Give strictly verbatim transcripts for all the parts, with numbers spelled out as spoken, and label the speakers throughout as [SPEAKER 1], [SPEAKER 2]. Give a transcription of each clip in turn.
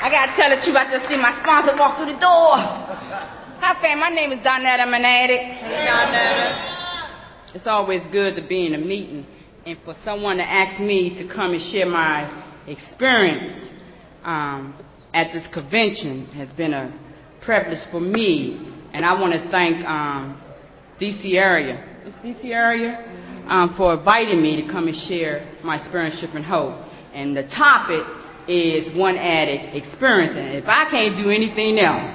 [SPEAKER 1] I gotta tell the truth. I just see my sponsor walk through the door. Hi, fam. My name is Donetta. I'm an addict. Hey, Donetta. It's always good to be in a meeting and for someone to ask me to come and share my experience um, at this convention has been a privilege for me. And I want to thank um, D C area. It's D C area um, for inviting me to come and share my experience, Shipping Hope. And the topic is one addict experience. And if I can't do anything else,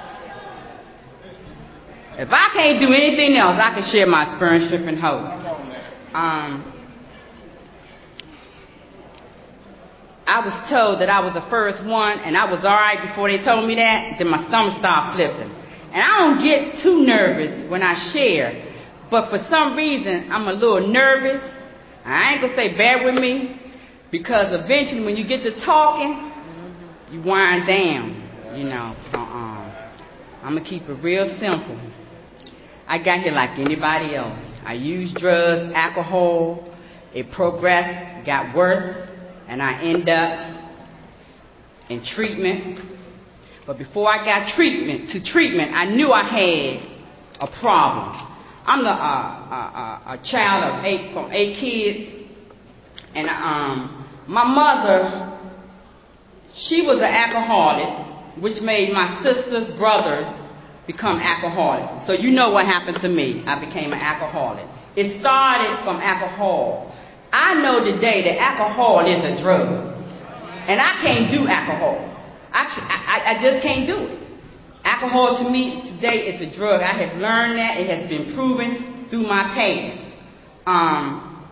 [SPEAKER 1] if I can't do anything else, I can share my experience, Shipping Hope. Um, I was told that I was the first one, and I was all right before they told me that. Then my stomach started flipping. And I don't get too nervous when I share, but for some reason, I'm a little nervous. I ain't gonna say bear with me, because eventually when you get to talking, you wind down, you know. Uh-uh. I'm gonna keep it real simple. I got here like anybody else. I used drugs, alcohol, it progressed, got worse, and I end up in treatment. But before I got treatment to treatment, I knew I had a problem. I'm the, uh, uh, uh, a child of eight, from eight kids, and um, my mother, she was an alcoholic, which made my sisters, brothers become alcoholics. So you know what happened to me. I became an alcoholic. It started from alcohol. I know today that alcohol is a drug, and I can't do alcohol. I, I, I just can't do it. Alcohol to me today is a drug. I have learned that. It has been proven through my past. Um,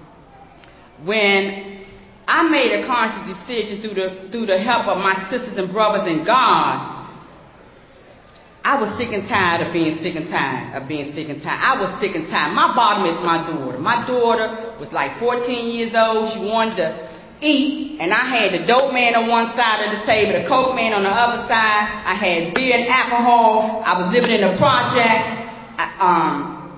[SPEAKER 1] when I made a conscious decision through the, through the help of my sisters and brothers in God, I was sick and tired of being sick and tired of being sick and tired. I was sick and tired. My bottom is my daughter. My daughter was like fourteen years old. She wanted to eat, and I had the dope man on one side of the table, the coke man on the other side. I had beer and alcohol. I was living in a project. I, um,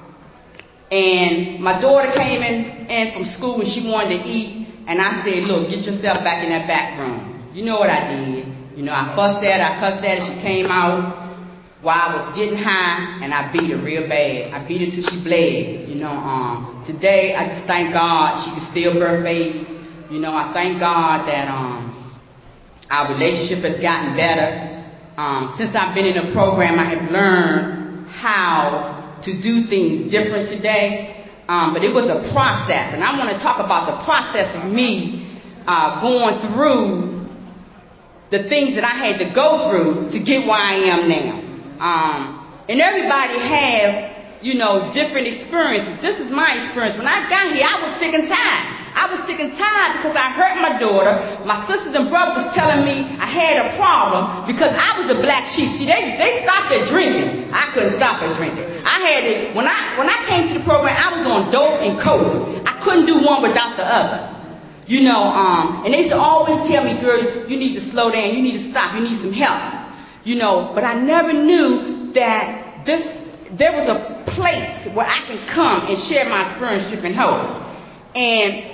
[SPEAKER 1] and my daughter came in, in from school and she wanted to eat, and I said, look, get yourself back in that back room. You know what I did. You know, I fussed at her, I cussed at her, she came out while I was getting high, and I beat her real bad. I beat her till she bled. You know, um, today I just thank God she can still birth baby. You know, I thank God that um, our relationship has gotten better. Um, since I've been in the program, I have learned how to do things different today. Um, but it was a process, and I want to talk about the process of me uh, going through the things that I had to go through to get where I am now. Um, and everybody have, you know, different experiences. This is my experience. When I got here, I was sick and tired. I was sick and tired because I hurt my daughter. My sisters and brothers was telling me I had a problem because I was a black sheep. See, they, they stopped their drinking. I couldn't stop their drinking. I had it, when I, when I came to the program, I was on dope and coke. I couldn't do one without the other. You know, um, and they used to always tell me, girl, you need to slow down. You need to stop. You need some help. You know, but I never knew that this, there was a place where I can come and share my experience, Shipping Hope. And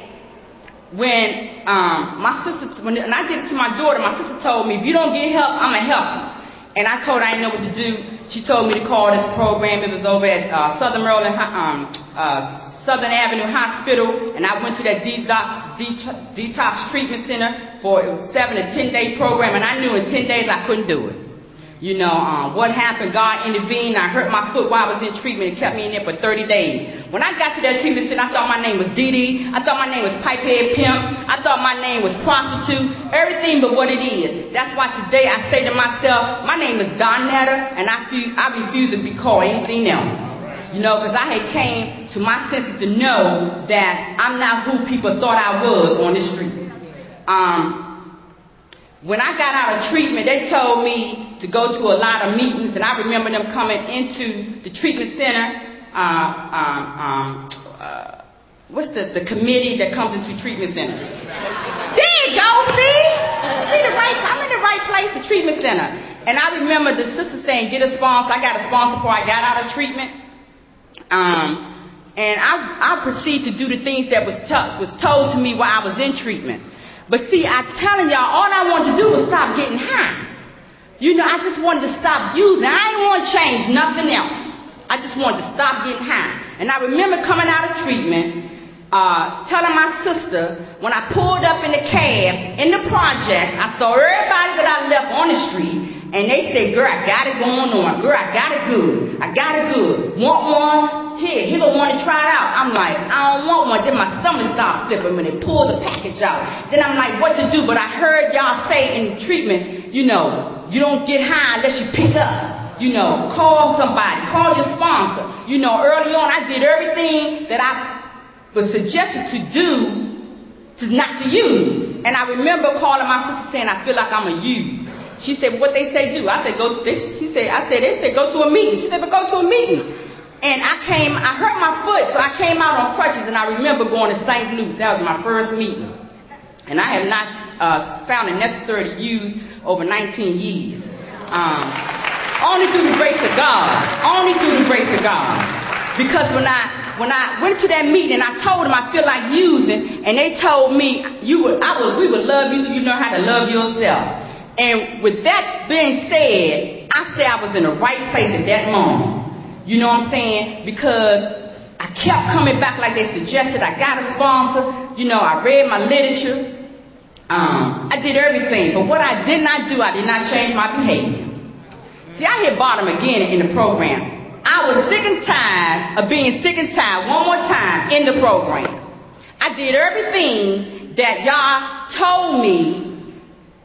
[SPEAKER 1] when um, my sister, when and I did it to my daughter, my sister told me, if you don't get help, I'm going to help you. And I told her I didn't know what to do. She told me to call this program. It was over at uh, Southern Maryland, um, uh, Southern Avenue Hospital, and I went to that detox, detox treatment center for it was a seven to ten day program, and I knew in ten days I couldn't do it. You know, um, what happened, God intervened. I hurt my foot while I was in treatment. It kept me in there for thirty days. When I got to that treatment center, I thought my name was Dee Dee. I thought my name was Pipehead Pimp. I thought my name was prostitute. Everything but what it is. That's why today I say to myself, my name is Donetta, and I, feel, I refuse to be called anything else. You know, because I had came to my senses to know that I'm not who people thought I was on the street. Um... When I got out of treatment, they told me to go to a lot of meetings, and I remember them coming into the treatment center. Uh, um, um, uh, what's the, the committee that comes into treatment center? There you go, see? I'm in the right, I'm in the right place, the treatment center. And I remember the sister saying, get a sponsor. I got a sponsor before I got out of treatment. Um, and I, I proceeded to do the things that was, t- was told to me while I was in treatment. But see, I'm telling y'all, all I wanted to do was stop getting high. You know, I just wanted to stop using. I didn't want to change nothing else. I just wanted to stop getting high. And I remember coming out of treatment, uh, telling my sister, when I pulled up in the cab, in the project, I saw everybody that I left on the street, and they said, girl, I got it going on. Girl, I got it good. I got it good. Want one? Here, here's the one to try it out. I'm like, I don't want one. Then my stomach started flipping when they pulled the package out. Then I'm like, what to do? But I heard y'all say in treatment, you know, you don't get high unless you pick up. You know, call somebody. Call your sponsor. You know, early on, I did everything that I was suggested to do to not to use. And I remember calling my sister saying, I feel like I'm a use. She said, what they say do? I said, go. They, she said, I said, they said, go to a meeting. She said, but go to a meeting. And I came, I hurt my foot, so I came out on crutches, and I remember going to Saint Luke's. That was my first meeting. And I have not uh, found it necessary to use over nineteen years. Um, only through the grace of God. Only through the grace of God. Because when I when I went to that meeting, I told them I feel like using, and they told me you would, I would, we would love you till you know how to love yourself. And with that being said, I said I was in the right place at that moment. You know what I'm saying? Because I kept coming back like they suggested. I got a sponsor. You know, I read my literature. Um, I did everything. But what I did not do, I did not change my behavior. See, I hit bottom again in the program. I was sick and tired of being sick and tired one more time in the program. I did everything that y'all told me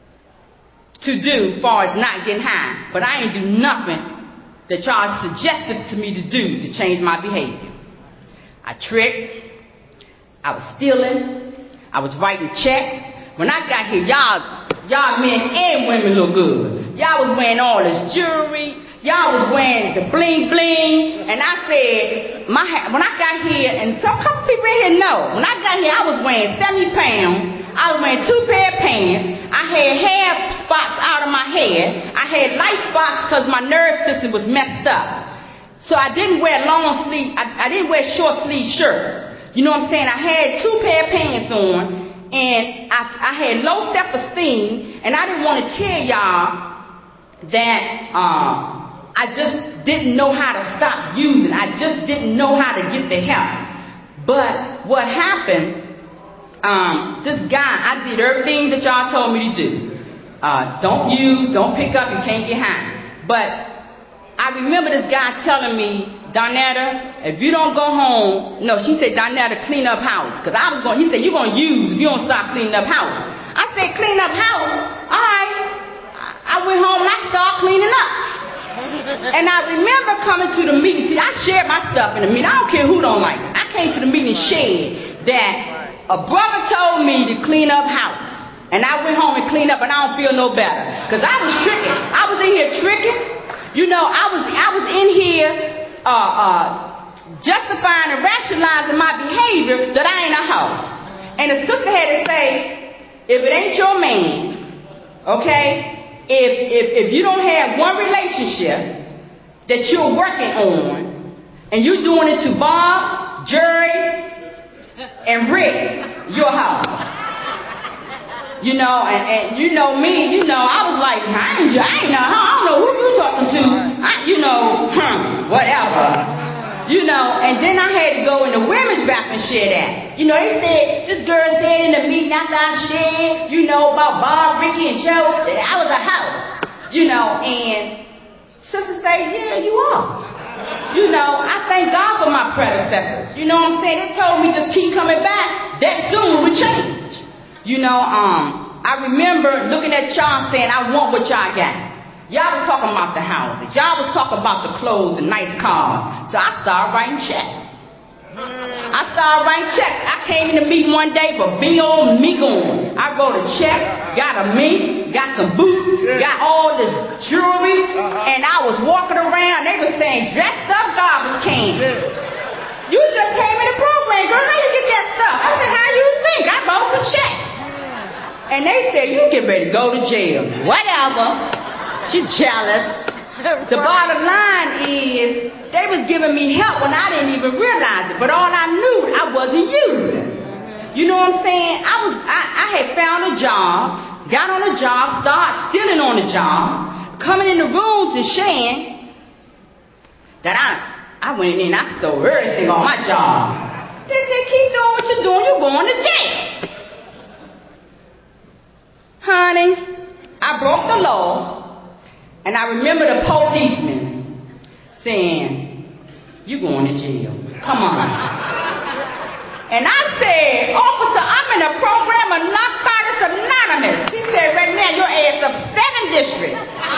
[SPEAKER 1] to do as far as not getting high. But I ain't do nothing that y'all suggested to me to do to change my behavior. I tricked. I was stealing. I was writing checks. When I got here, y'all, y'all men and women look good. Y'all was wearing all this jewelry. Y'all was wearing the bling bling. And I said, my when I got here, and some couple people in here know, when I got here, I was wearing seventy pounds. I was wearing two pair of pants. I had hair spots out of my head. I had light spots because my nerve system was messed up. So I didn't wear long sleeve, I, I didn't wear short sleeve shirts. You know what I'm saying? I had two pair of pants on, and I, I had low self-esteem, and I didn't want to tell y'all that uh, I just didn't know how to stop using. I just didn't know how to get the help. But what happened, Um, this guy, I did everything that y'all told me to do. Uh, don't use, don't pick up, you can't get high. But I remember this guy telling me, Donetta, if you don't go home, no, she said, Donetta, clean up house. Because I was going, he said, you're going to use if you don't stop cleaning up house. I said, clean up house? All right. I went home and I started cleaning up. And I remember coming to the meeting. See, I shared my stuff in the meeting. I don't care who don't like it. I came to the meeting and shared that a brother told me to clean up house. And I went home and cleaned up, and I don't feel no better. Because I was tricking. I was in here tricking. You know, I was I was in here uh, uh, justifying and rationalizing my behavior that I ain't a hoe. And the sister had to say, if it ain't your man, okay, if, if, if you don't have one relationship that you're working on, and you're doing it to Bob, Jerry, and Rick, you're a hoe. You know, and, and you know me, you know, I was like, I ain't, I ain't know, I don't know who you talking to. I, you know, hmm, whatever. You know, and then I had to go in the women's rap and share that. You know, they said, this girl said in the meeting after I shared, you know, about Bob, Ricky, and Joe, that I was a hoe. You know, and sister say, yeah, you are. You know, I thank God for my predecessors. You know what I'm saying? They told me just keep coming back. That soon would change. You know, um, I remember looking at y'all saying, I want what y'all got. Y'all was talking about the houses. Y'all was talking about the clothes and nice cars. So I started writing checks. I started writing checks. I came in the meeting one day for be on, me on. I wrote a check, got a mink, got some boots, got all this jewelry, and I was walking around. They were saying, dressed up garbage can. You just came in the program, girl. How you get that stuff? I said, how you think? I wrote some checks. And they said, you get ready to go to jail. Whatever. She jealous. The bottom line is, they was giving me help when I didn't even realize it. But all I knew, I wasn't using. You know what I'm saying? I was, I, I had found a job, got on a job, started stealing on the job. coming in the rooms and sharing that I, I went in and I stole everything on my job. They said, keep doing what you're doing, you're going to jail. Honey, I broke the law, and I remember the policeman saying, you're going to jail. Come on. And I said, officer, I'm in a program of Narcotics Anonymous. He said, right now, your ass up seven districts.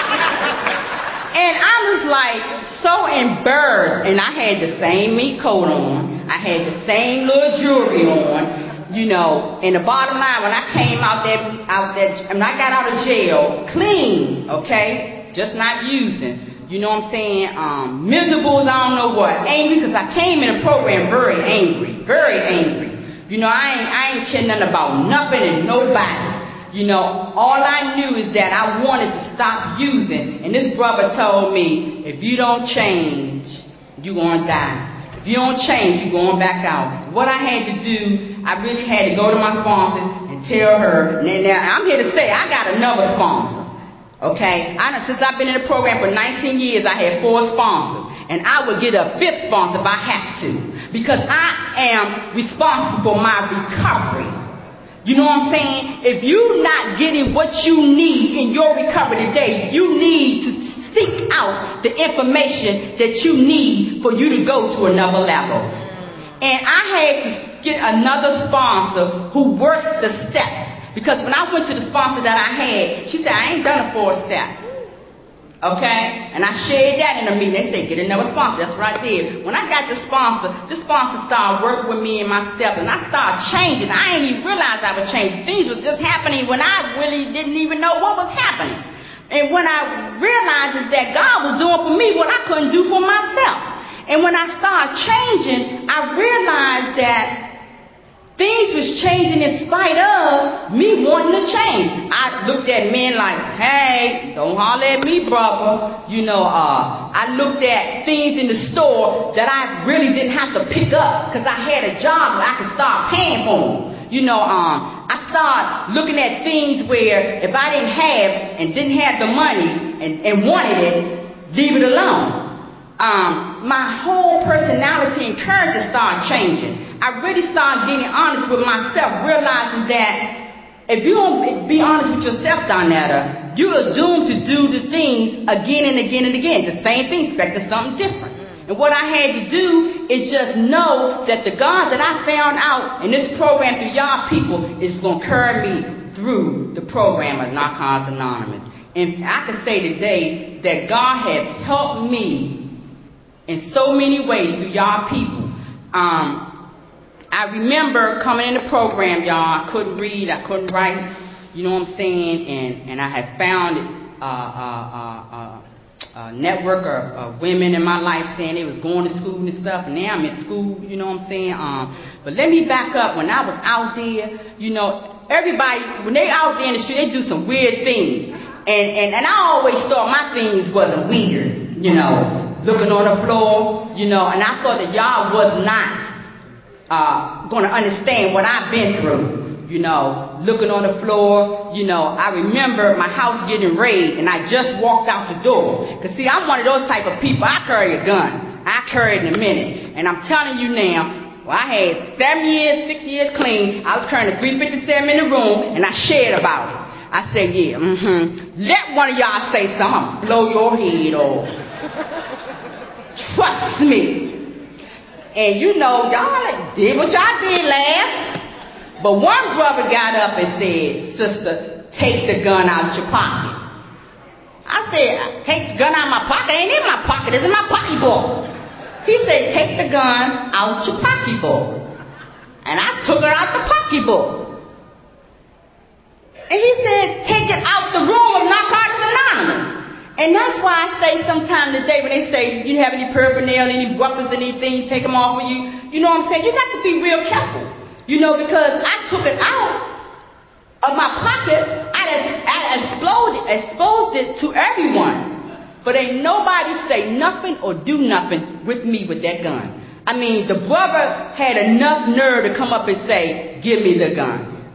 [SPEAKER 1] And I was like so embarrassed. And I had the same meat coat on. I had the same little jewelry on. You know, and the bottom line, when I came out there, out there, when I got out of jail, clean, okay, just not using, you know what I'm saying, um, miserable as I don't know what, angry, because I came in the program very angry, very angry. You know, I ain't, I ain't caring nothing about nothing and nobody. You know, all I knew is that I wanted to stop using, and this brother told me, if you don't change, you're going to die. If you don't change, you're going back out. What I had to do, I really had to go to my sponsor and tell her, and now I'm here to say I got another sponsor. Okay? I, since I've been in the program for nineteen years, I had four sponsors. And I would get a fifth sponsor if I have to. Because I am responsible for my recovery. You know what I'm saying? If you're not getting what you need in your recovery today, you need to seek out the information that you need for you to go to another level. And I had to get another sponsor who worked the steps. Because when I went to the sponsor that I had, she said, I ain't done a four step. Okay? And I shared that in a meeting. They said, get another sponsor. That's what I did. When I got the sponsor, the sponsor started working with me and my steps. And I started changing. I didn't even realize I was changing. Things was just happening when I really didn't even know what was happening. And when I realized is that God was doing for me what I couldn't do for myself. And when I started changing, I realized that things was changing in spite of me wanting to change. I looked at men like, hey, don't holler at me, brother. You know, uh, I looked at things in the store that I really didn't have to pick up because I had a job where I could start paying for them. You know, um, I started looking at things where if I didn't have and didn't have the money and, and wanted it, leave it alone. Um, my whole personality and character started changing. I really started getting honest with myself, realizing that if you don't be honest with yourself, Donetta, you are doomed to do the things again and again and again. The same thing, expecting something different. And what I had to do is just know that the God that I found out in this program through y'all people is going to carry me through the program of Narcotics Anonymous. And I can say today that God has helped me in so many ways through y'all people. Um, I remember coming in the program, y'all, I couldn't read, I couldn't write, you know what I'm saying, and, and I had found uh, uh, uh, uh, a network of, of women in my life saying they was going to school and stuff, and now I'm in school, you know what I'm saying. Um, but let me back up. When I was out there, you know, everybody, when they out there in the street, they do some weird things. And, and, and I always thought my things wasn't weird, you know, looking on the floor, you know, and I thought that y'all was not uh, going to understand what I've been through. You know, looking on the floor, you know, I remember my house getting raided and I just walked out the door. Because, see, I'm one of those type of people. I carry a gun. I carry it in a minute. And I'm telling you now, well, I had seven years, six years clean. I was carrying a three fifty-seven in the room and I shared about it. I said, yeah, mm-hmm. Let one of y'all say something. I'm going to blow your head off. Trust me. And, you know, y'all did what y'all did last. But one brother got up and said, sister, take the gun out your pocket. I said, take the gun out of my pocket? It ain't in my pocket. It's in my pocketbook. He said, take the gun out your pocketbook. And I took it out the pocketbook. And he said, take it out the room of Narcotics Anonymous. And that's why I say sometime today when they say, you have any paraphernalia, any weapons, anything, take them off of you. You know what I'm saying? You got to be real careful. You know, because I took it out of my pocket, I, I exploded, exposed it to everyone. But ain't nobody say nothing or do nothing with me with that gun. I mean, the brother had enough nerve to come up and say, give me the gun.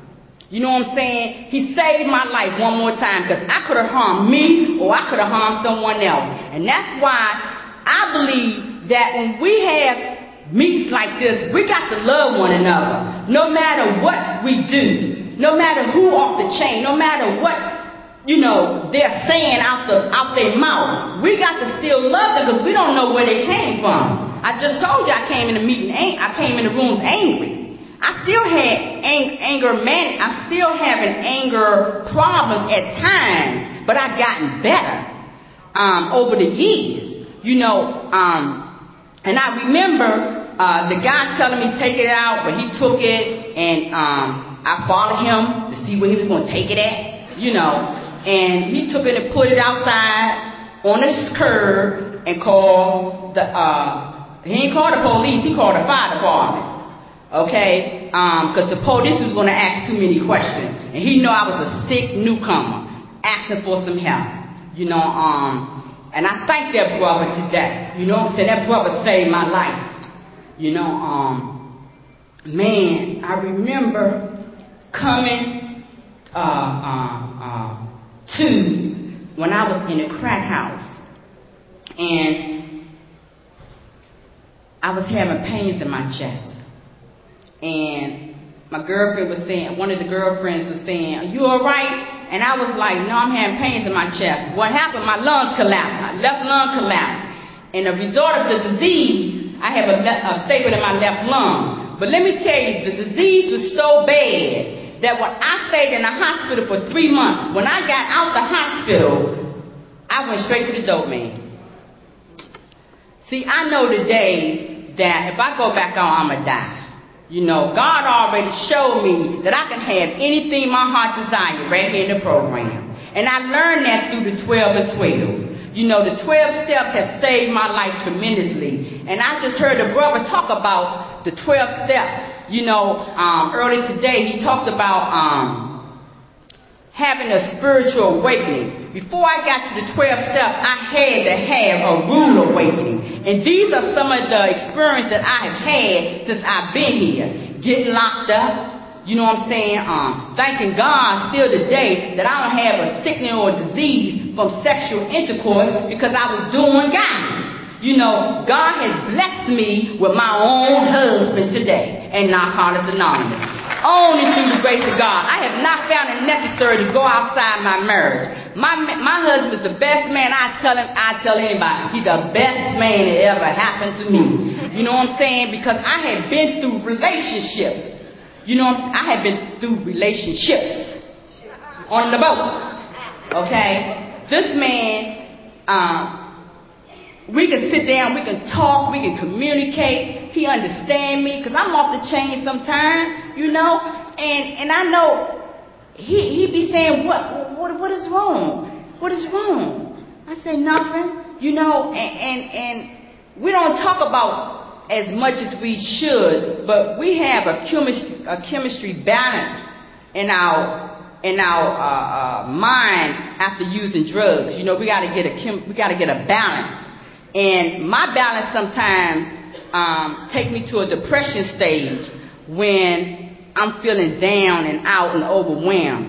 [SPEAKER 1] You know what I'm saying? He saved my life one more time, because I could have harmed me or I could have harmed someone else. And that's why I believe that when we have meets like this, we got to love one another. No matter what we do, no matter who off the chain, no matter what, you know, they're saying out the out their mouth, we got to still love them, because we don't know where they came from. I just told you I came in the meeting, I came in the room angry. I still had ang- anger, man. I'm still having anger problems at times, but I've gotten better um, over the years, you know. Um, and I remember uh, the guy telling me take it out, but he took it, and um, I followed him to see where he was going to take it at, you know. And he took it and put it outside on the curb and called the. Uh, he didn't call the police. He called the fire department. Okay, because um, the police was going to ask too many questions, and he know I was a sick newcomer asking for some help, you know. Um, and I thank that brother today. You know what I'm saying? That brother saved my life. You know, um, man, I remember coming uh, uh, uh, to when I was in a crack house, and I was having pains in my chest. And my girlfriend was saying, one of the girlfriends was saying, are you all right? And I was like, no, I'm having pains in my chest. What happened? My lungs collapsed. My left lung collapsed. And a result of the disease, I have a, le- a staple in my left lung. But let me tell you, the disease was so bad that when I stayed in the hospital for three months, when I got out the hospital, I went straight to the dope man. See, I know today that if I go back on, I'm going to die. You know, God already showed me that I can have anything my heart desires right here in the program. And I learned that through the twelve and twelve. You know, the twelve steps have saved my life tremendously. And I just heard a brother talk about the twelve steps. You know, um, earlier today he talked about um, having a spiritual awakening. Before I got to the twelve steps, I had to have a rude awakening. And these are some of the experiences that I have had since I've been here. Getting locked up, you know what I'm saying? Um, thanking God still today that I don't have a sickness or a disease from sexual intercourse, because I was doing God. You know, God has blessed me with my own husband today, and Narcotics Anonymous. Only through the grace of God. I have not found it necessary to go outside my marriage. My my husband's the best man. I tell him, I tell anybody, he's the best man that ever happened to me. You know what I'm saying? Because I have been through relationships. You know, I have been through relationships on the boat. Okay, this man, um, we can sit down, we can talk, we can communicate. He understands me, because I'm off the chain sometimes, you know, and and I know. He he be saying, what what what is wrong? What is wrong? I say nothing, you know, and, and and we don't talk about as much as we should, but we have a chemistry a chemistry balance in our in our uh, uh, mind after using drugs. You know, we got to get a chem, we got to get a balance, and my balance sometimes um, take me to a depression stage when I'm feeling down and out and overwhelmed.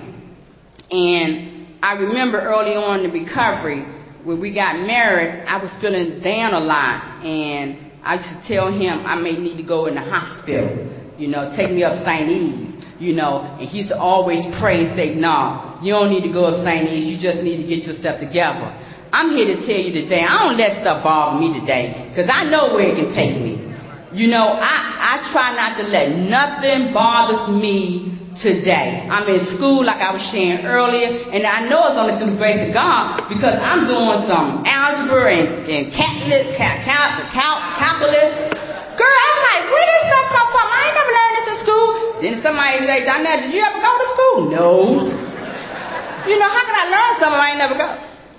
[SPEAKER 1] And I remember early on in the recovery, when we got married, I was feeling down a lot. And I used to tell him I may need to go in the hospital, you know, take me up Saint Eve's, you know. And he used to always pray and say, no, you don't need to go up Saint Eve's, you just need to get yourself together. I'm here to tell you today, I don't let stuff bother me today, because I know where it can take me. You know, I, I try not to let nothing bother me today. I'm in school, like I was sharing earlier, and I know it's only through the grace of God, because I'm doing some algebra and, and calculus, cal, cal, cal, calculus. Girl, I'm like, where did this stuff come from? I ain't never learned this in school. Then somebody say, Donnell, did you ever go to school? No. You know, how can I learn something I ain't never go?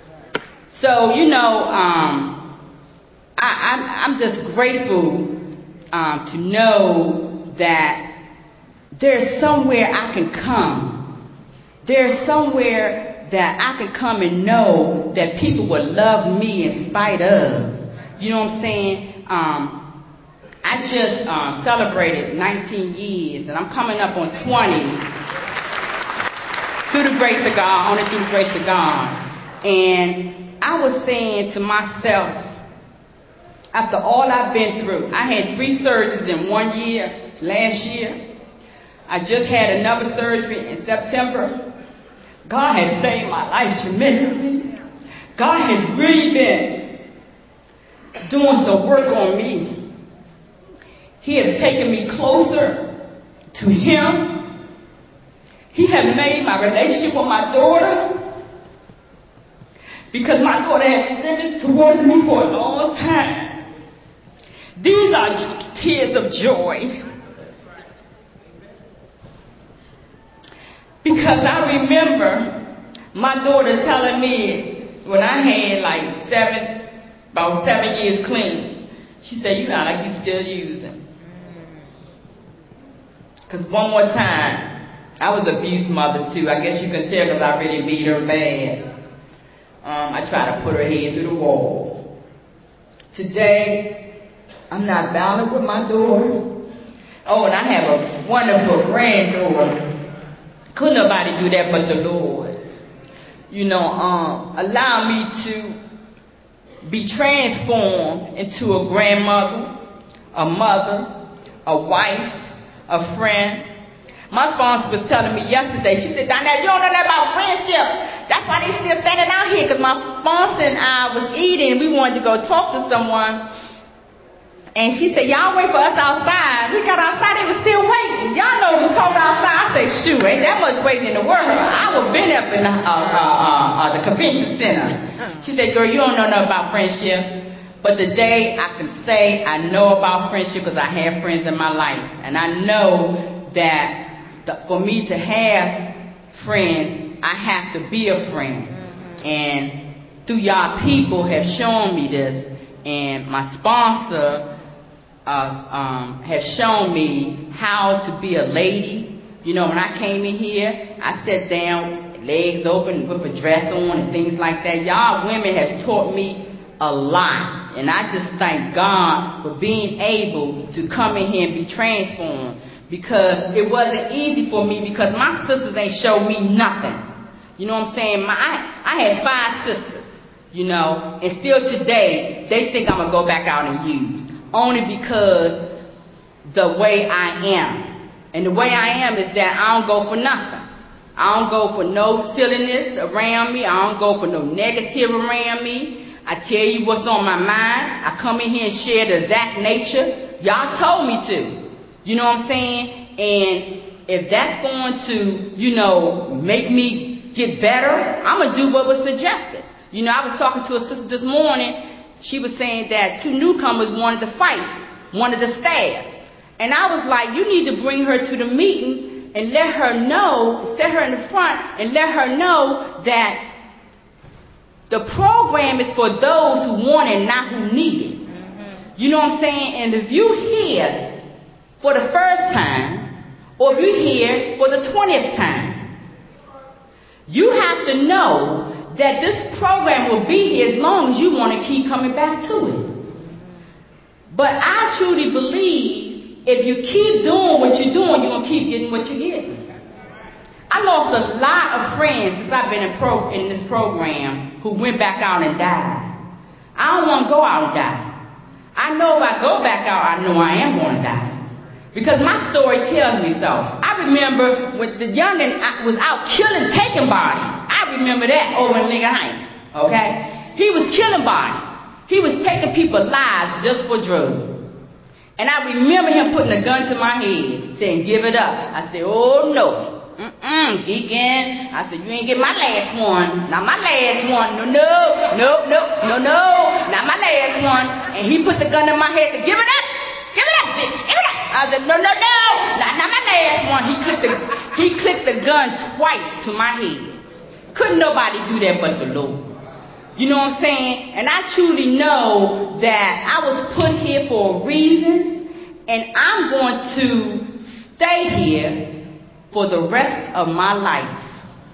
[SPEAKER 1] So, you know, um, I, I'm, I'm just grateful Um, to know that there's somewhere I can come. There's somewhere that I can come and know that people will love me in spite of. You know what I'm saying? Um, I just um, celebrated nineteen years, and I'm coming up on twenty. through the grace of God, only through the grace of God. And I was saying to myself, after all I've been through, I had three surgeries in one year, last year. I just had another surgery in September. God has saved my life tremendously. God has really been doing some work on me. He has taken me closer to Him. He has made my relationship with my daughter, because my daughter has been towards me for a long time. These are tears of joy. Because I remember my daughter telling me when I had like seven, about seven years clean, she said, "You sound like you still using." Because one more time, I was an abused mother too. I guess you can tell because I really beat her bad. Um, I tried to put her head through the wall. Today, I'm not bound up with my daughters. Oh, and I have a wonderful granddaughter. Couldn't nobody do that but the Lord. You know, um, allow me to be transformed into a grandmother, a mother, a wife, a friend. My sponsor was telling me yesterday, she said, "Donnell, you don't know nothing about friendship. That's why they still standing out here," because my sponsor and I was eating. We wanted to go talk to someone. And she said, "Y'all wait for us outside." We got outside, they was still waiting. Y'all know it was cold outside. I said, "Shoot, ain't that much waiting in the world. I would have been up in the, uh, uh, uh, uh, the convention center." She said, "Girl, you don't know nothing about friendship." But today I can say I know about friendship because I have friends in my life. And I know that the, for me to have friends, I have to be a friend. And through y'all people have shown me this. And my sponsor Uh, um, have shown me how to be a lady. You know, when I came in here, I sat down, legs open, with a dress on and things like that. Y'all women has taught me a lot. And I just thank God for being able to come in here and be transformed. Because it wasn't easy for me because my sisters ain't showed me nothing. You know what I'm saying? My, I, I had five sisters, you know, and still today, they think I'm going to go back out and use. Only because the way I am. And the way I am is that I don't go for nothing. I don't go for no silliness around me. I don't go for no negative around me. I tell you what's on my mind. I come in here and share the exact nature. Y'all told me to. You know what I'm saying? And if that's going to, you know, make me get better, I'm going to do what was suggested. You know, I was talking to a sister this morning. She was saying that two newcomers wanted to fight one of the staffs. And I was like, you need to bring her to the meeting and let her know, set her in the front and let her know that the program is for those who want it, not who need it. Mm-hmm. You know what I'm saying? And if you're here for the first time, or if you're here for the twentieth time, you have to know that this program will be here as long as you want to keep coming back to it. But I truly believe if you keep doing what you're doing, you're going to keep getting what you're getting. I lost a lot of friends since I've been in, pro, in this program who went back out and died. I don't want to go out and die. I know if I go back out, I know I am going to die. Because my story tells me so. I remember when the youngin' was out killing, taking bodies. I remember that over in Lincoln Heights. Okay? He was killing bodies. He was taking people's lives just for drugs. And I remember him putting a gun to my head, saying, "Give it up." I said, "Oh no. Mm-mm, geekin'." I said, "You ain't get my last one. Not my last one. No, no, no, no, no, no. Not my last one." And he put the gun in my head and said, "Give it up. Give it up, bitch. Give it up." I said, "No, no, no. Not, not my last one." He clicked the, he clicked the gun twice to my head. Couldn't nobody do that but the Lord. You know what I'm saying? And I truly know that I was put here for a reason, and I'm going to stay here for the rest of my life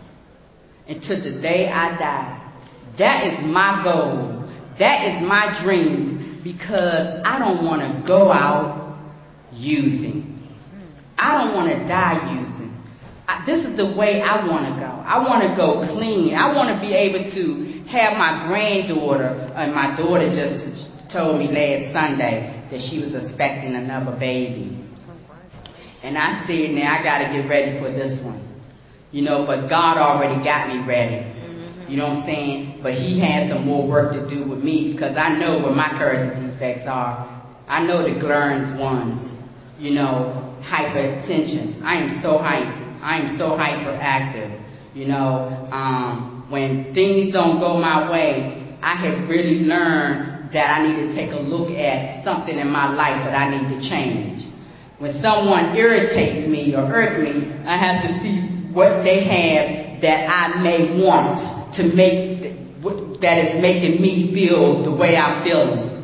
[SPEAKER 1] until the day I die. That is my goal. That is my dream, because I don't want to go out using. I don't want to die using. this is the way I want to go. I want to go clean. I want to be able to have my granddaughter, and my daughter just told me last Sunday that she was expecting another baby. And I said, now I got to get ready for this one. You know, but God already got me ready. You know what I'm saying? But he has some more work to do with me, because I know what my character defects are. I know the Glern's ones. You know, hypertension. I am so hyper. I am so hyperactive. You know, um, when things don't go my way, I have really learned that I need to take a look at something in my life that I need to change. When someone irritates me or irks me, I have to see what they have that I may want to make, that is making me feel the way I'm feeling.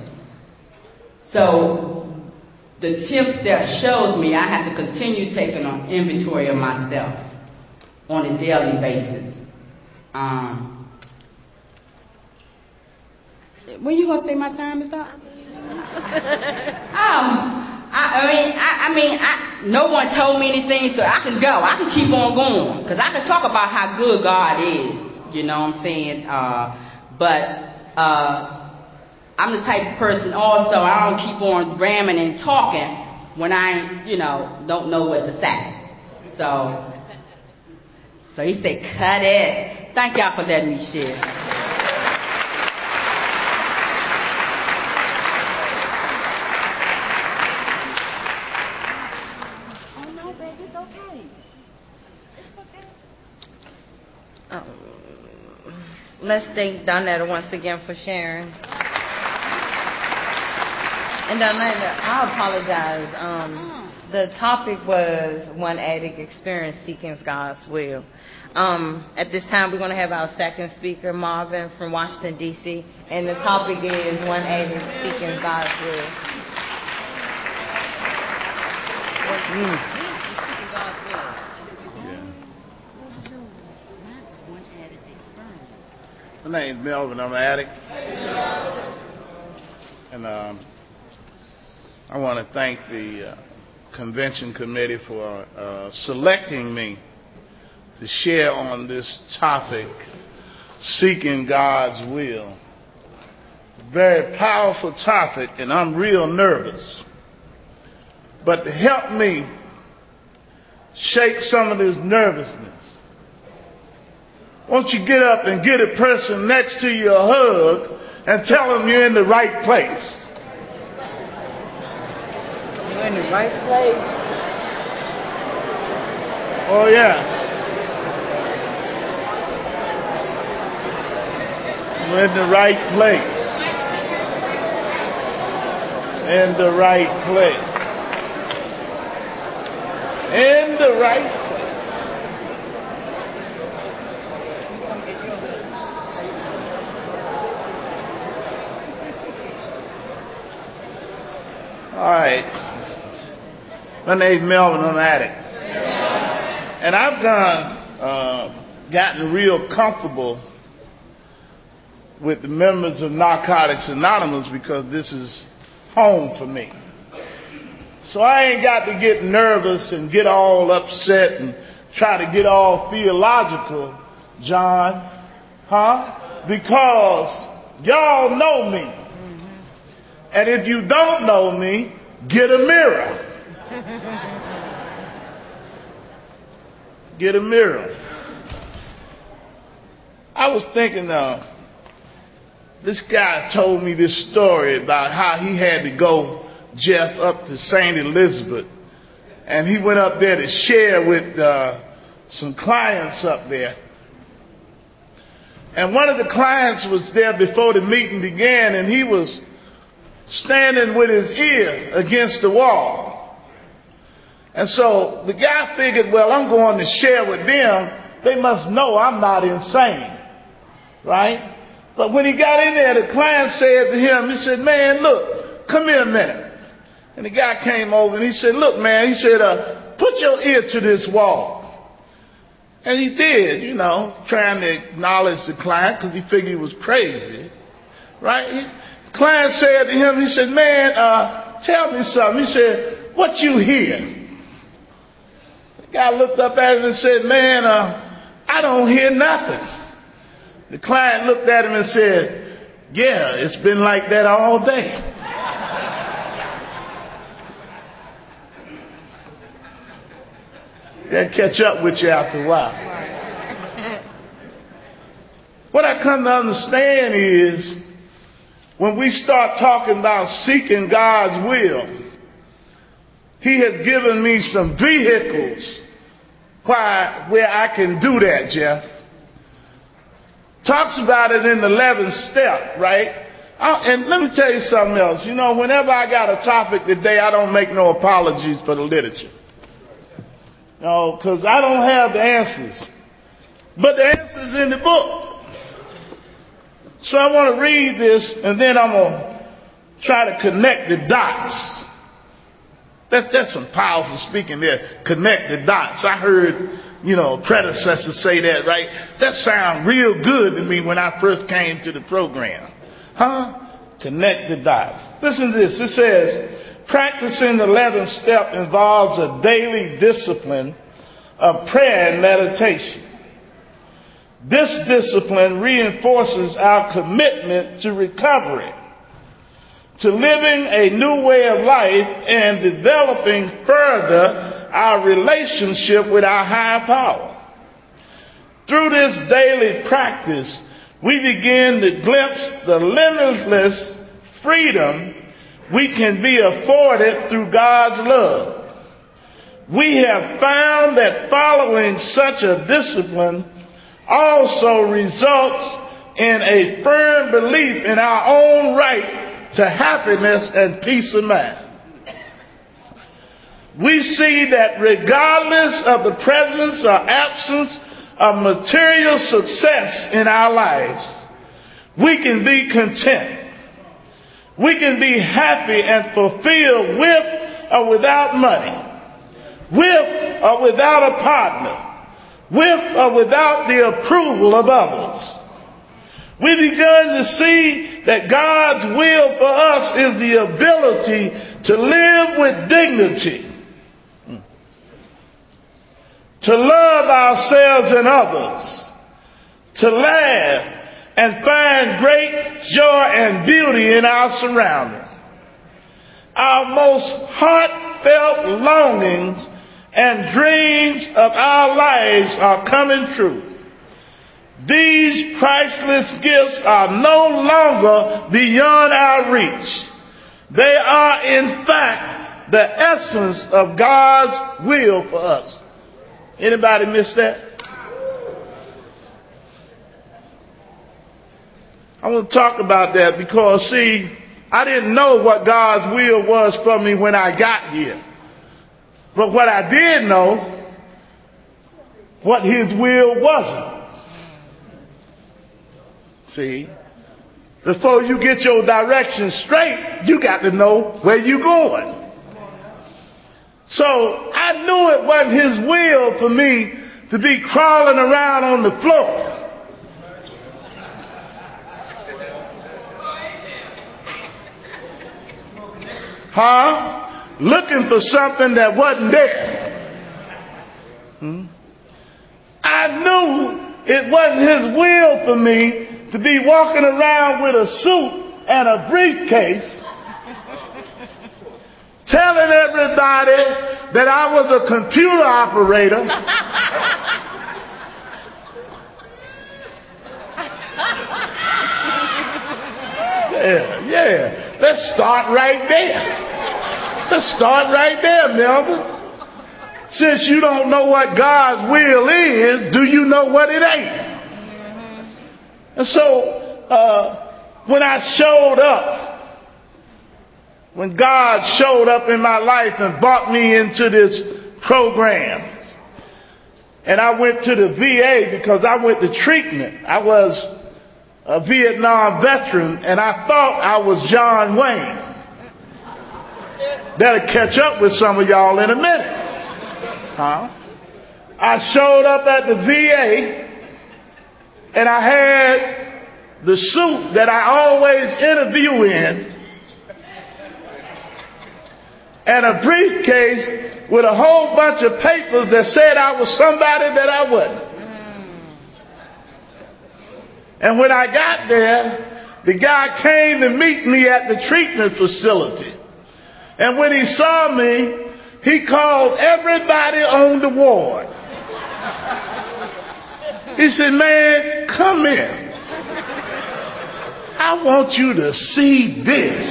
[SPEAKER 1] So the tenth step shows me I have to continue taking an inventory of myself on a daily basis. Um, when you gonna say my time is up? um, I, I mean, I, I mean, I, no one told me anything, so I can go. I can keep on going, because I can talk about how good God is. You know what I'm saying? Uh, but uh, I'm the type of person also, I don't keep on ramming and talking when I, you know, don't know what to say. So, so he said, cut it. Thank y'all for letting me share. Oh, no, baby, it's okay. It's okay.
[SPEAKER 2] Um, let's thank Donetta once again for sharing. And Donetta, I apologize. Um, the topic was One Addict Experience Seeking God's Will. Um, at this time, we're going to have our second speaker, Marvin from Washington, D C, and the topic is One Addict Seeking God's Will.
[SPEAKER 3] Mm. My name is Melvin. I'm an addict. And um, I want to thank the uh, convention committee for uh, selecting me to share on this topic, seeking God's will. Very powerful topic, and I'm real nervous. But to help me shake some of this nervousness, won't you get up and get a person next to you a hug and tell them you're in the right place?
[SPEAKER 2] You're in the right place.
[SPEAKER 3] Oh, yeah. We're in the right place. In the right place. In the right place. All right. My name's Melvin. I'm an addict. And I've gone, uh, gotten real comfortable with the members of Narcotics Anonymous because this is home for me. So I ain't got to get nervous and get all upset and try to get all theological, John, huh? Because y'all know me. And if you don't know me, get a mirror. Get a mirror. I was thinking, uh, this guy told me this story about how he had to go, Jeff, up to Saint Elizabeth. And he went up there to share with uh, some clients up there. And one of the clients was there before the meeting began, and he was standing with his ear against the wall. And so the guy figured, well, I'm going to share with them. They must know I'm not insane, right? But when he got in there, the client said to him, he said, man, look, come here a minute. And the guy came over and he said, look, man, he said, uh, put your ear to this wall. And he did, you know, trying to acknowledge the client because he figured he was crazy, right? He, the client said to him, he said, man, uh, tell me something. He said, what you hear? The guy looked up at him and said, man, uh, I don't hear nothing. The client looked at him and said, yeah, it's been like that all day. They'll catch up with you after a while. What I come to understand is when we start talking about seeking God's will, He has given me some vehicles why, where I can do that, Jeff. Talks about it in the eleventh step, right? I, and let me tell you something else. You know, whenever I got a topic today, I don't make no apologies for the literature. No, because I don't have the answers. But the answer's in the book. So I want to read this, and then I'm going to try to connect the dots. That's, that's some powerful speaking there. Connect the dots. I heard, you know, predecessors say that, right? That sounds real good to me when I first came to the program. Huh? Connect the dots. Listen to this. It says, practicing the eleventh step involves a daily discipline of prayer and meditation. This discipline reinforces our commitment to recovery, to living a new way of life, and developing further our relationship with our higher power. Through this daily practice, we begin to glimpse the limitless freedom we can be afforded through God's love. We have found that following such a discipline also results in a firm belief in our own right to happiness and peace of mind. We see that regardless of the presence or absence of material success in our lives, we can be content. We can be happy and fulfilled with or without money, with or without a partner, with or without the approval of others. We've begun to see that God's will for us is the ability to live with dignity, to love ourselves and others, to laugh and find great joy and beauty in our surroundings. Our most heartfelt longings and dreams of our lives are coming true. These priceless gifts are no longer beyond our reach. They are, in fact, the essence of God's will for us. Anybody miss that? I want to talk about that because, see, I didn't know what God's will was for me when I got here. But what I did know, what His will wasn't. See, before you get your direction straight, you got to know where you're going. So I knew it wasn't His will for me to be crawling around on the floor. Huh? Looking for something that wasn't there. Hmm? I knew it wasn't His will for me to be walking around with a suit and a briefcase telling everybody that I was a computer operator. Yeah, yeah. Let's start right there. Let's start right there, Melvin. Since you don't know what God's will is, do you know what it ain't? And so, uh, when I showed up, when God showed up in my life and brought me into this program, and I went to the V A because I went to treatment. I was a Vietnam veteran, and I thought I was John Wayne. That'll catch up with some of y'all in a minute. Huh? I showed up at the V A, and I had the suit that I always interview in. and a briefcase with a whole bunch of papers that said I was somebody that I wasn't. And when I got there, the guy came to meet me at the treatment facility. And when he saw me, he called everybody on the ward. He said, man, come here. I want you to see this.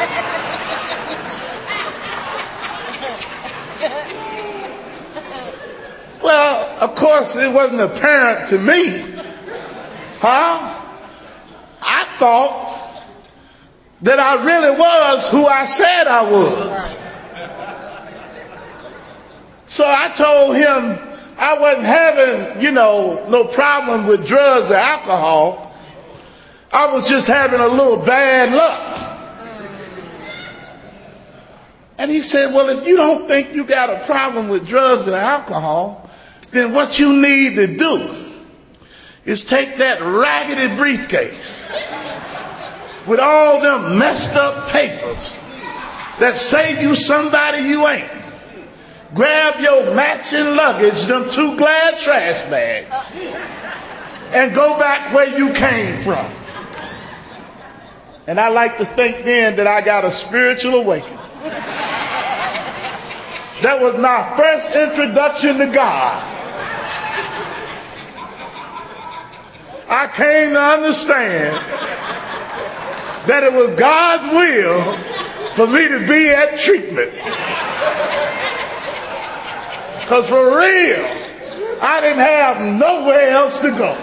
[SPEAKER 3] Well, of course, it wasn't apparent to me. Huh? I thought that I really was who I said I was. So I told him I wasn't having, you know, no problem with drugs or alcohol. I was just having a little bad luck. And he said, well, if you don't think you got a problem with drugs and alcohol, then what you need to do is take that raggedy briefcase with all them messed up papers that say you somebody you ain't. Grab your matching luggage, them two glad trash bags, and go back where you came from. And I like to think then that I got a spiritual awakening. That was my first introduction to God. I came to understand that it was God's will for me to be at treatment. Because for real, I didn't have nowhere else to go.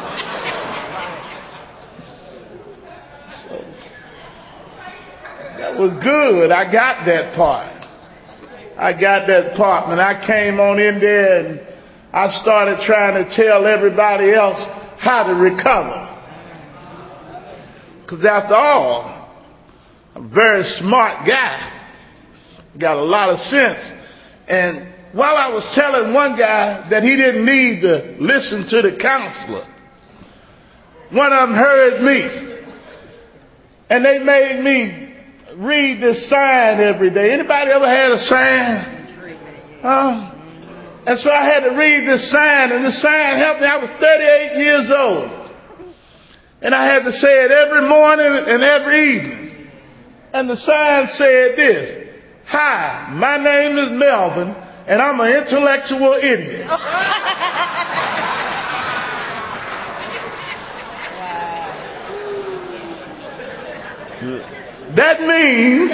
[SPEAKER 3] That was good. I got that part. I got that part. When I came on in there and I started trying to tell everybody else how to recover. Because after all, I'm a very smart guy. Got a lot of sense. And while I was telling one guy that he didn't need to listen to the counselor, one of them heard me. And they made me read this sign every day. Anybody ever had a sign? Huh? And so I had to read this sign, and the sign helped me. I was thirty-eight years old. And I had to say it every morning and every evening. And the sign said this: hi, my name is Melvin, and I'm an intellectual idiot. That means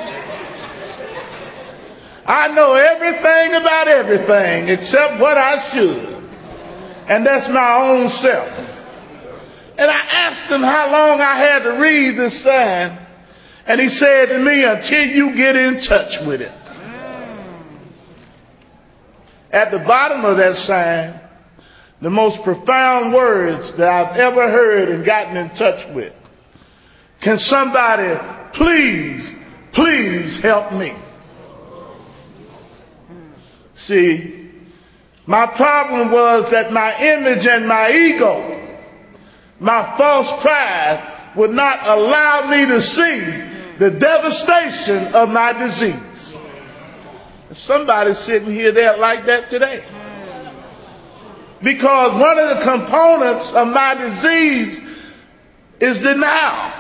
[SPEAKER 3] I know everything about everything except what I should. And that's my own self. And I asked him how long I had to read this sign. And he said to me, until you get in touch with it. At the bottom of that sign, the most profound words that I've ever heard and gotten in touch with. Can somebody please, please help me? See, my problem was that my image and my ego, my false pride, would not allow me to see the devastation of my disease. Somebody's sitting here there like that today. Because one of the components of my disease is denial.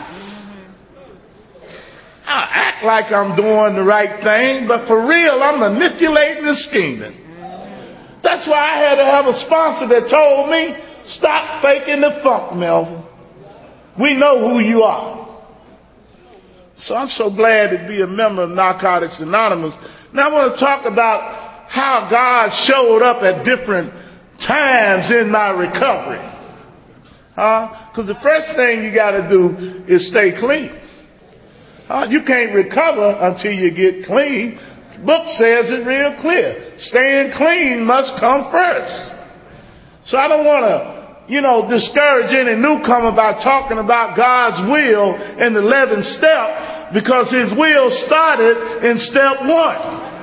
[SPEAKER 3] I act like I'm doing the right thing, but for real, I'm manipulating and scheming. That's why I had to have a sponsor that told me, stop faking the funk, Melvin. We know who you are. So I'm so glad to be a member of Narcotics Anonymous. Now I want to talk about how God showed up at different times in my recovery. Huh? Because the first thing you got to do is stay clean. Uh, you can't recover until you get clean. The book says it real clear. Staying clean must come first. So I don't want to, you know, discourage any newcomer by talking about God's will in the eleventh step, because his will started in step one.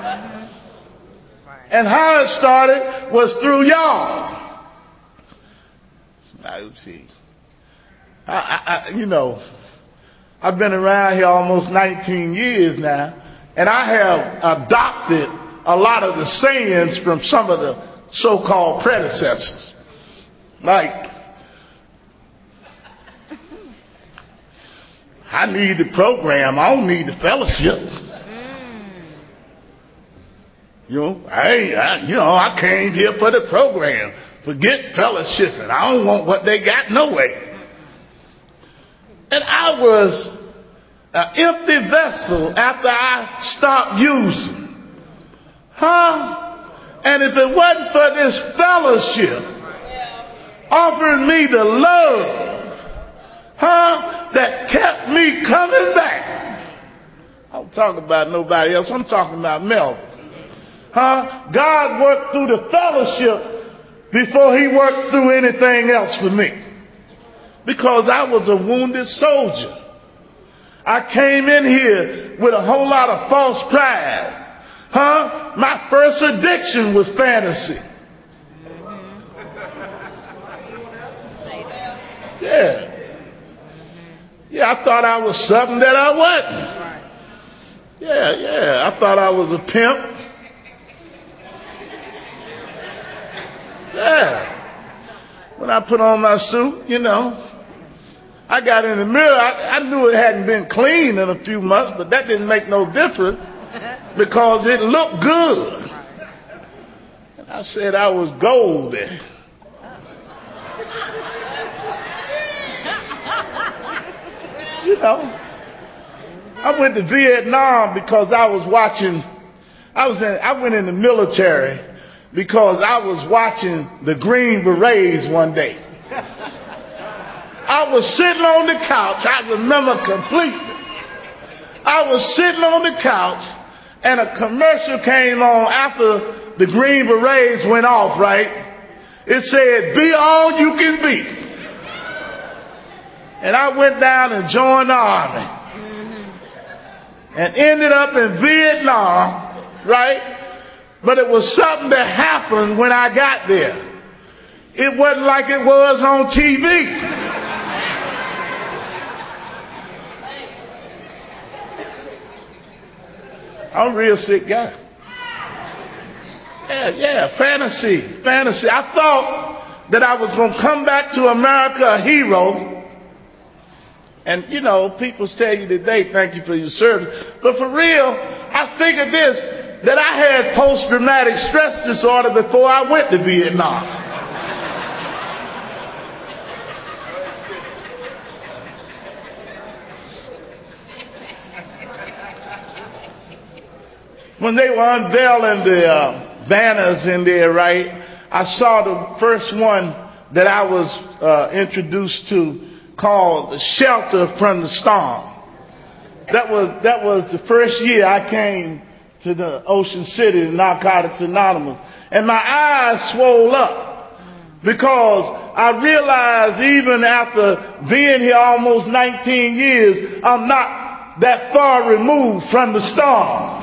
[SPEAKER 3] And how it started was through y'all. Let's see. I, I, you know, I've been around here almost nineteen years now, And I have adopted a lot of the sayings from some of the so-called predecessors. Like, I need the program, I don't need the fellowship. You know, I, I, you know, I came here for the program. Forget fellowship, and I don't want what they got no way. And I was an empty vessel after I stopped using. Huh? And if it wasn't for this fellowship offering me the love, huh, that kept me coming back. I'm talking about nobody else. I'm talking about Melvin. Huh? God worked through the fellowship before he worked through anything else for me. Because I was a wounded soldier. I came in here with a whole lot of false pride. Huh? My first addiction was fantasy. Yeah. Yeah, I thought I was something that I wasn't. Yeah, yeah. I thought I was a pimp. Yeah. When I put on my suit, you know, I got in the mirror. I, I knew it hadn't been clean in a few months, but that didn't make no difference because it looked good. And I said I was golden. You know, I went to Vietnam because I was watching. I was in. I went in the military because I was watching the Green Berets one day. I was sitting on the couch. I remember completely. I was sitting on the couch and a commercial came on after the Green Berets went off, right? It said, "Be all you can be." And I went down and joined the army. And ended up in Vietnam, right? But it was something that happened when I got there. It wasn't like it was on T V. I'm a real sick guy. Yeah, yeah, fantasy, fantasy. I thought that I was going to come back to America a hero. And, you know, people tell you today, thank you for your service. But for real, I figured this, that I had post-traumatic stress disorder before I went to Vietnam. When they were unveiling the uh, banners in there, right, I saw the first one that I was uh, introduced to called The Shelter from the Storm. That was, that was the first year I came to the Ocean City, Narcotics Anonymous. And my eyes swole up because I realized even after being here almost nineteen years, I'm not that far removed from the storm.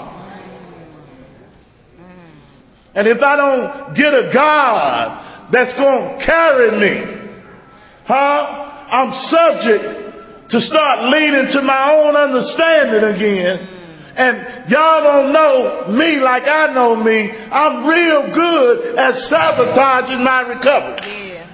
[SPEAKER 3] And if I don't get a God that's going to carry me, huh, I'm subject to start leaning to my own understanding again. And y'all don't know me like I know me. I'm real good at sabotaging my recovery. Yeah.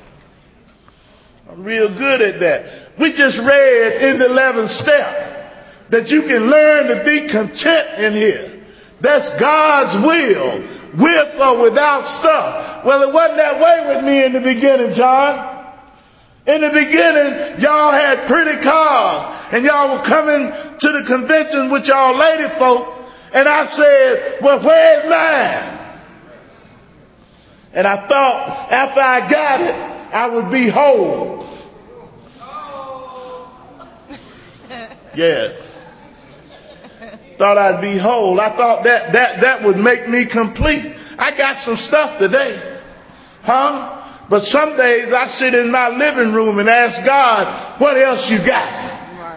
[SPEAKER 3] I'm real good at that. We just read in the eleventh step that you can learn to be content in here. That's God's will, with or without stuff. Well, it wasn't that way with me in the beginning, John. In the beginning, y'all had pretty cars, and y'all were coming to the convention with y'all lady folk, and I said, well, where's mine? And I thought after I got it, I would be whole. Yeah. Thought I'd be whole. I thought that, that, that would make me complete. I got some stuff today. Huh? But some days I sit in my living room and ask God, what else you got?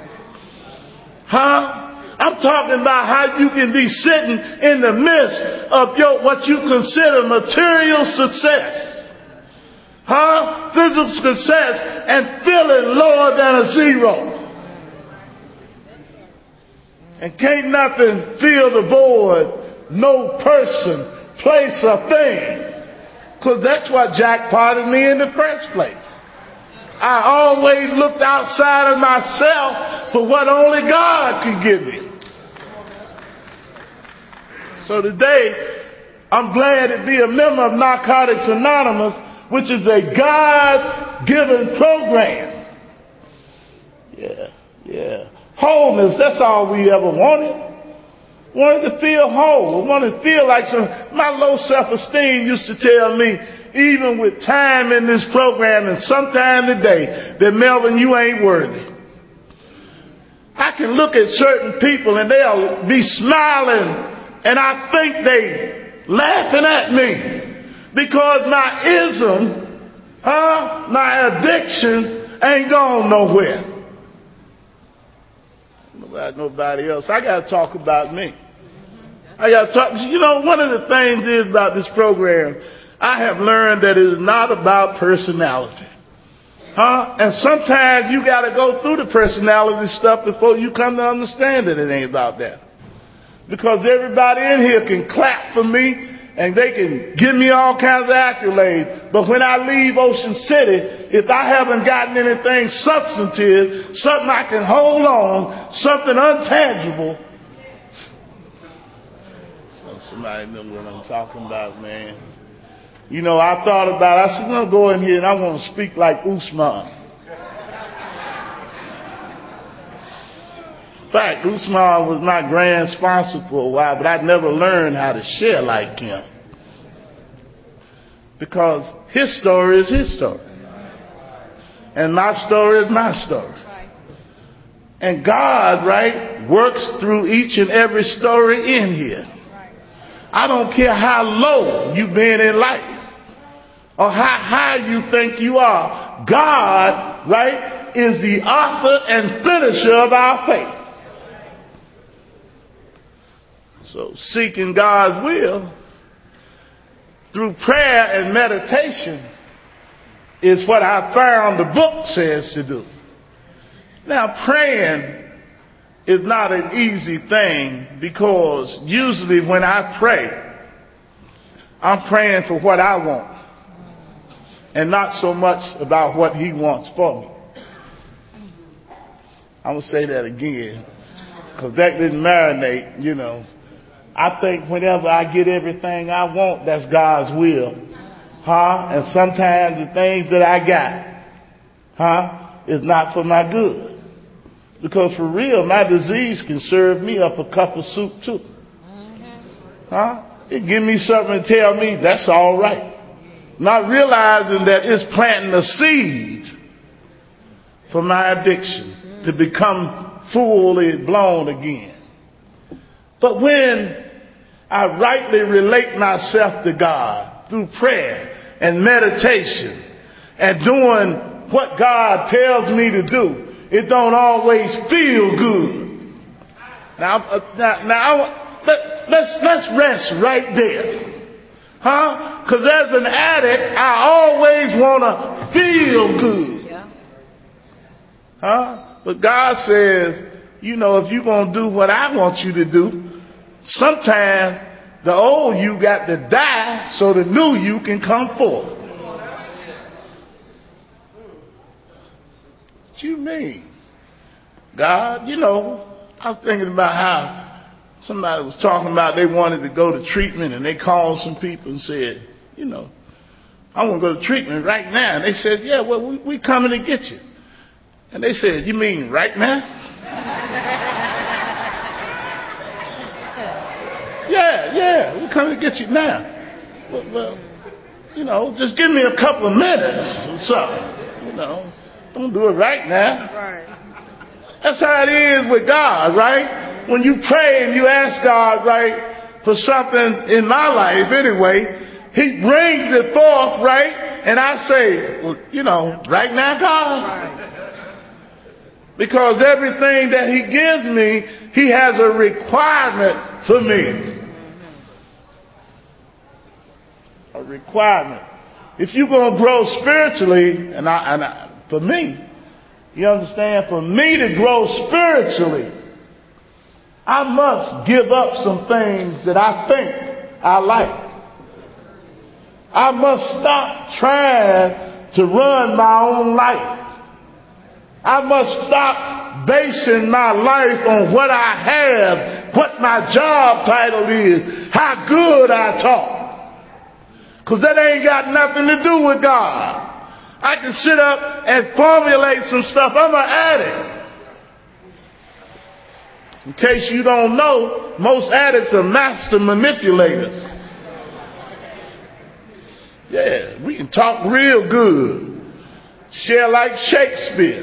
[SPEAKER 3] Huh? I'm talking about how you can be sitting in the midst of your what you consider material success. Huh? Physical success and feeling lower than a zero. And can't nothing fill the void, no person, place, or thing. Because that's what jackpotted me in the first place. I always looked outside of myself for what only God could give me. So today, I'm glad to be a member of Narcotics Anonymous, which is a God-given program. Yeah, yeah. Wholeness, that's all we ever wanted. Wanted to feel whole. Wanted to feel like some. My low self-esteem used to tell me, even with time in this program and sometime today, that Melvin, you ain't worthy. I can look at certain people and they'll be smiling and I think they laughing at me because my ism, huh, my addiction ain't gone nowhere. About nobody else. I got to talk about me. I got to talk. You know, one of the things is about this program, I have learned that it is not about personality. Huh? And sometimes you got to go through the personality stuff before you come to understand that it ain't about that. Because everybody in here can clap for me and they can give me all kinds of accolades. But when I leave Ocean City, if I haven't gotten anything substantive, something I can hold on, something untangible. Oh, somebody knows what I'm talking about, man. You know, I thought about it. I said, I'm going to go in here and I want to speak like Usman. In fact, Usman was my grand sponsor for a while, but I never learned how to share like him. Because his story is his story. And my story is my story. And God, right, works through each and every story in here. I don't care how low you've been in life or how high you think you are. God, right, is the author and finisher of our faith. So seeking God's will through prayer and meditation is what I found the book says to do. Now, praying is not an easy thing because usually when I pray, I'm praying for what I want and not so much about what he wants for me. I'm going to say that again because that didn't marinate, you know. I think whenever I get everything I want, that's God's will. Huh? And sometimes the things that I got, huh, is not for my good. Because for real, my disease can serve me up a cup of soup too. Huh? It give me something to tell me that's all right. Not realizing that it's planting a seed for my addiction to become fully blown again. But when I rightly relate myself to God through prayer and meditation and doing what God tells me to do, it don't always feel good. Now, uh, now, now let, let's let's rest right there, huh? Because as an addict, I always want to feel good, yeah. Huh? But God says, you know, if you're gonna do what I want you to do, sometimes the old you got to die so the new you can come forth. What you mean? God, you know, I was thinking about how somebody was talking about they wanted to go to treatment and they called some people and said, you know, I want to go to treatment right now. And they said, yeah, well, we, we coming to get you. And they said, you mean right now? Yeah, yeah, we're coming to get you now. Well, well, you know, just give me a couple of minutes or something. You know, don't do it right now. Right. That's how it is with God, right? When you pray and you ask God, right, for something in my life anyway, he brings it forth, right? And I say, well, you know, right now, God. Right. Because everything that he gives me, he has a requirement for me. A requirement. If you're going to grow spiritually, and, I, and I, for me, you understand, for me to grow spiritually, I must give up some things that I think I like. I must stop trying to run my own life. I must stop basing my life on what I have, what my job title is, how good I talk. Because that ain't got nothing to do with God. I can sit up and formulate some stuff. I'm an addict. In case you don't know, most addicts are master manipulators. Yeah, we can talk real good. Share like Shakespeare.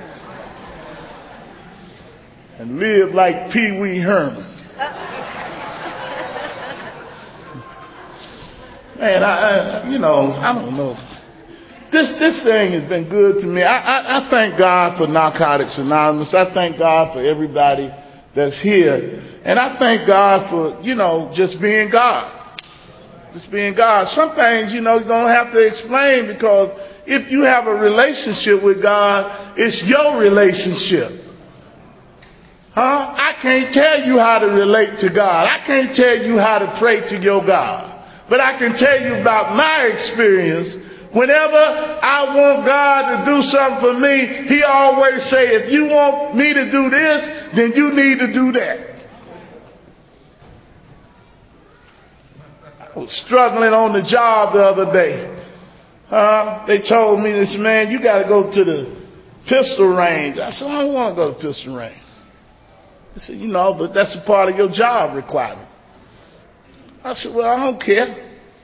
[SPEAKER 3] And live like Pee Wee Herman. Man, I, I, you know, I don't know. This this thing has been good to me. I, I, I thank God for Narcotics Anonymous. I thank God for everybody that's here. And I thank God for, you know, just being God. Just being God. Some things, you know, you don't have to explain, because if you have a relationship with God, it's your relationship. Huh? I can't tell you how to relate to God. I can't tell you how to pray to your God. But I can tell you about my experience. Whenever I want God to do something for me, He always say, if you want me to do this, then you need to do that. I was struggling on the job the other day. Uh, they told me this, man, you got to go to the pistol range. I said, I don't want to go to the pistol range. They said, you know, but that's a part of your job requirement. I said, well, I don't care.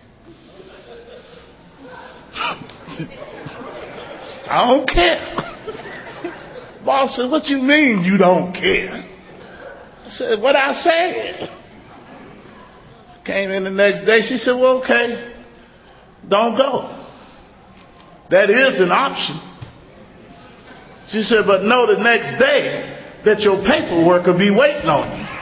[SPEAKER 3] I don't care. Boss said, what you mean you don't care? I said, what I said. Came in the next day. She said, well, okay, don't go. That is an option. She said, but know the next day that your paperwork will be waiting on you.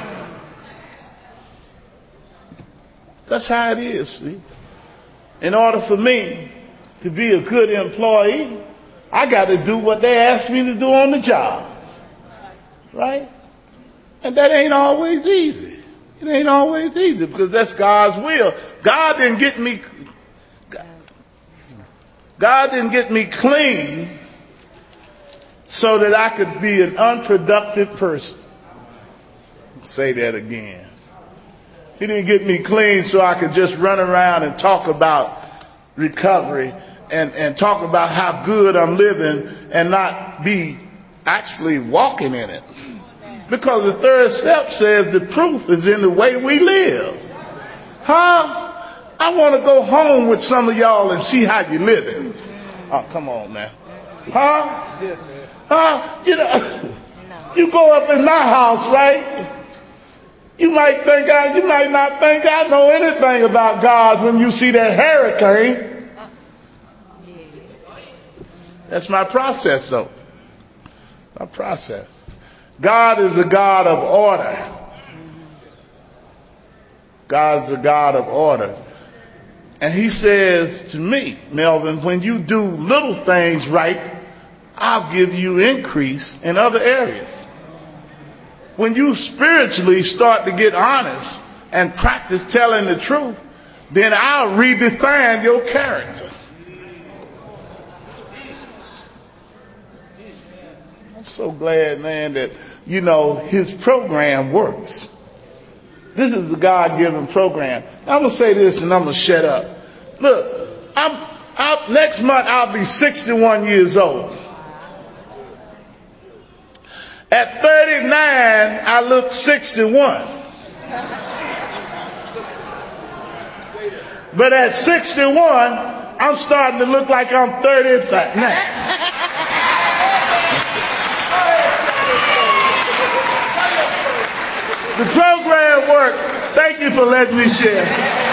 [SPEAKER 3] That's how it is, see. In order for me to be a good employee, I got to do what they ask me to do on the job. Right? And that ain't always easy. It ain't always easy, because that's God's will. God didn't get me God didn't get me clean so that I could be an unproductive person. Say that again. He didn't get me clean so I could just run around and talk about recovery and, and talk about how good I'm living and not be actually walking in it. Because the third step says the proof is in the way we live. Huh? I want to go home with some of y'all and see how you're living. Oh, come on now. Huh? Huh? You know, you go up in my house, right? You might think I, you might not think I know anything about God when you see that hurricane. That's my process, though. My process. God is a God of order. God's a God of order. And He says to me, Melvin, when you do little things right, I'll give you increase in other areas. When you spiritually start to get honest and practice telling the truth, then I'll redefine your character. I'm so glad, man, that, you know, His program works. This is the God-given program. I'm going to say this and I'm going to shut up. Look, I'm, I'm, next month I'll be sixty-one years old. At thirty-nine, I look sixty-one. But at sixty-one, I'm starting to look like I'm thirty-nine. The program worked. Thank you for letting me share.